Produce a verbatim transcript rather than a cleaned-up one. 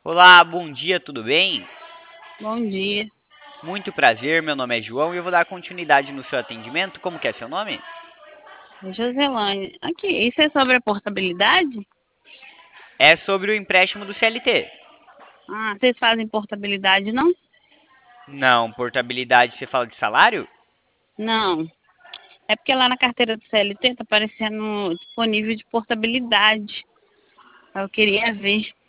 Olá, bom dia, tudo bem? Bom dia. Muito prazer, meu nome é João e eu vou dar continuidade no seu atendimento. Como que é seu nome? É Joselane. Aqui, isso é sobre a portabilidade? É sobre o empréstimo do C L T. Ah, vocês fazem portabilidade, não? Não, portabilidade, você fala de salário? Não. É porque lá na carteira do C L T tá aparecendo disponível de portabilidade. Eu queria ver.